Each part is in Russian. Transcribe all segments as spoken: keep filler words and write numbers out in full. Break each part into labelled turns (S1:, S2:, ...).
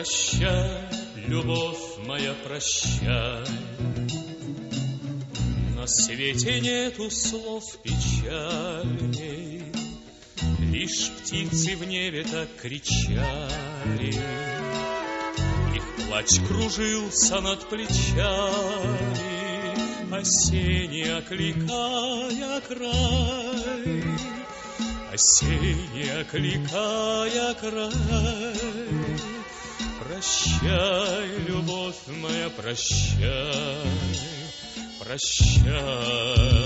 S1: Прощай, любовь моя, прощай. На свете нету слов печальней, лишь птицы в небе так кричали. Их плач кружился над плечами, осенний окликая край, осенний окликая край. Прощай, любовь моя, прощай, прощай.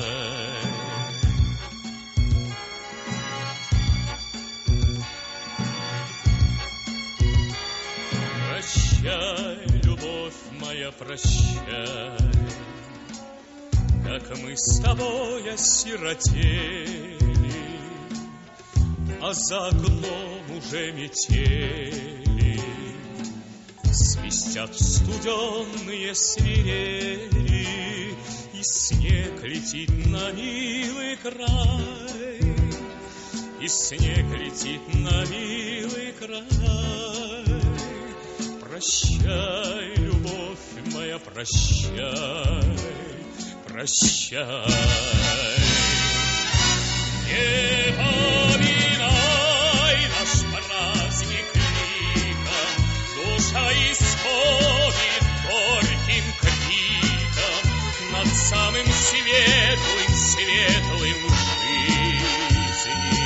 S1: Прощай, любовь моя, прощай. Как мы с тобой осиротели, а за окном уже метели, свистят студенные свирели, и снег летит на милый край, и снег летит на милый край. Прощай, любовь моя, прощай, прощай. Не поминай наш праздник ликом, душа исходит горьким криком над самым светлым, светлым жизни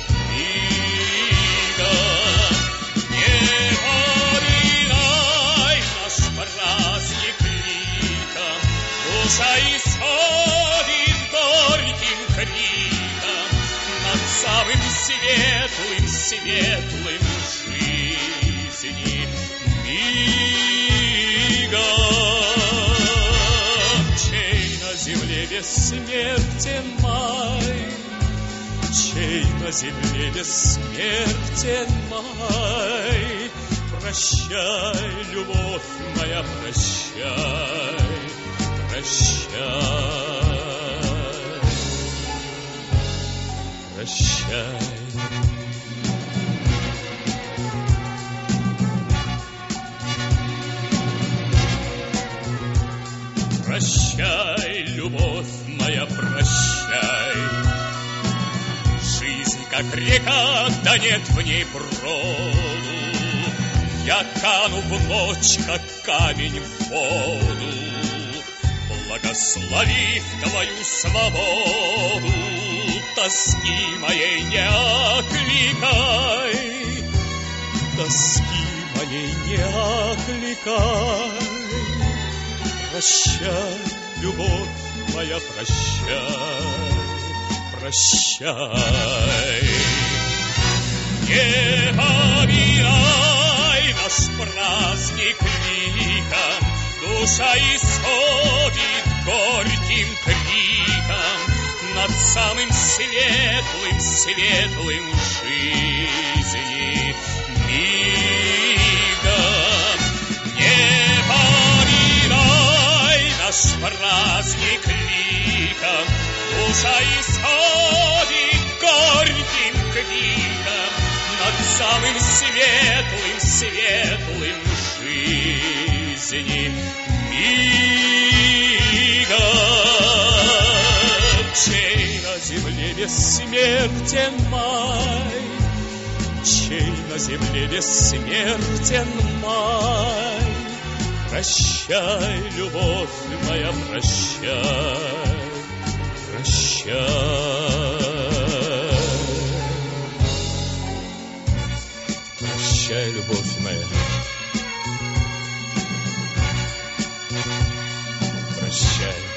S1: мигом. Не поминай наш праздник ликом, душа исходит горьким криком над самым светлым, светлым жизни мигом. Чей на земле бессмертен май, чей на земле бессмертен май. Прощай, любовь моя, прощай, прощай, прощай. Прощай, любовь моя, прощай. Жизнь, как река, да нет в ней броду. Я кану в ночь, как камень в воду. Благословив твою свободу, тоски моей не окликай, тоски моей не окликай. Прощай, любовь моя, прощай, прощай. Не поминай наш праздник ликом, душа исходит горьким криком над самым светлым, светлым жизни мигом. Не поминай наш праздник ликом, душа исходит горьким криком над самым светлым, светлым жизни мигом. Чей на земле бессмертен май, чей на земле бессмертен май. Прощай, любовь моя, прощай, прощай. Прощай, любовь моя, прощай.